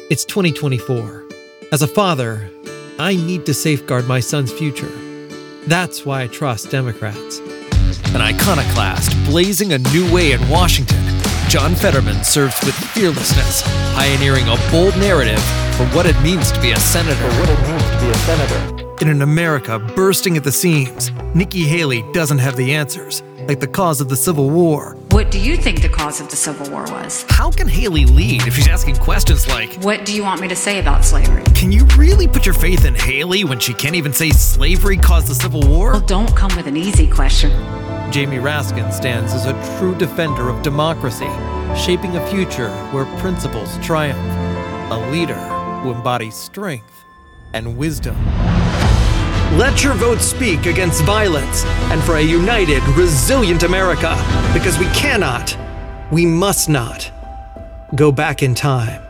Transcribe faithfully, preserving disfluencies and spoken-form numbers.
It's twenty twenty-four. As a father, I need to safeguard my son's future. That's why I trust Democrats. An iconoclast blazing a new way in Washington, John Fetterman serves with fearlessness, pioneering a bold narrative for what it means to be a senator. For what it means to be a senator. In an America bursting at the seams, Nikki Haley doesn't have the answers, like the cause of the Civil War. What do you think the cause of the Civil War was? How can Haley lead if she's asking questions like, What do you want me to say about slavery? can you really put your faith in Haley when she can't even say slavery caused the Civil War? Well, don't come with an easy question. Jamie Raskin stands as a true defender of democracy, shaping a future where principles triumph. A leader who embodies strength and wisdom. Let your vote speak against violence and for a united, resilient America, because we cannot, we must not go back in time.